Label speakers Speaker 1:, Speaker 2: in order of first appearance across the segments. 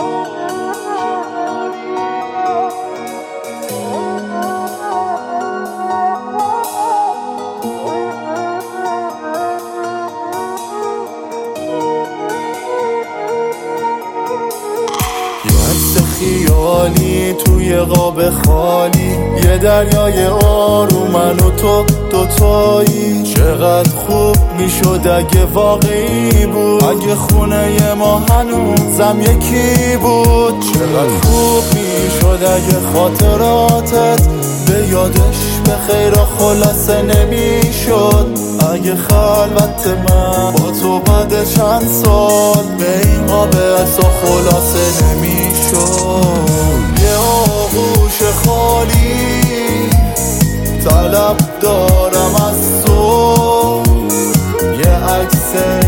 Speaker 1: خیالی توی قاب خالی، یه دریای آروم من و تو دوتایی. چقدر خوب میشد اگه واقعی بود، اگه خونه ما هنوزم یکی بود. چقدر خوب میشد اگه خاطراتت به یادش به خیر و خلاصه نمیشد، اگه خلوت من با تو بعد چند سال به این قابل و خلاصه نمیشد. یه آغوش خالی طلب دارم از تو، یه عکس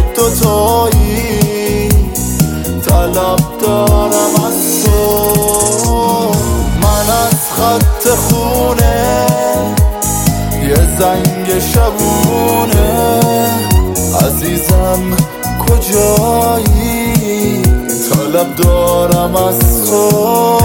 Speaker 1: دوتایی طلب دارم از تو. من از خط خونه یه زنگ شبونه، عزیزم کجایی طلب دارم از تو.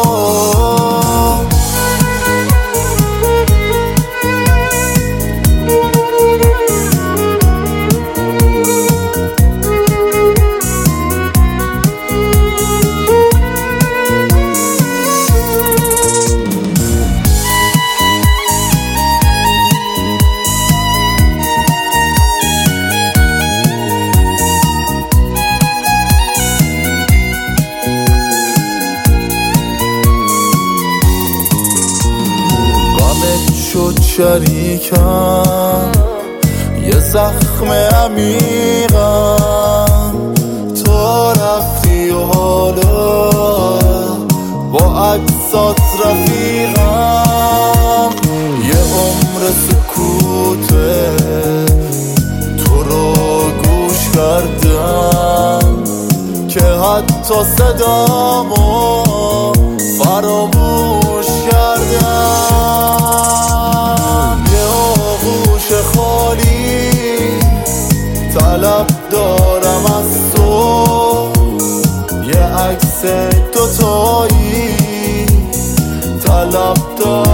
Speaker 1: شد شریکم یه زخم عمیقم، تو رفتی و حالا با عکسات رفیقم. یه عمر سکوته تو رو گوش کردم که حتی صدامو فراموش کردم. طلب دارم از تو، یه عکس دوتایی طلب دارم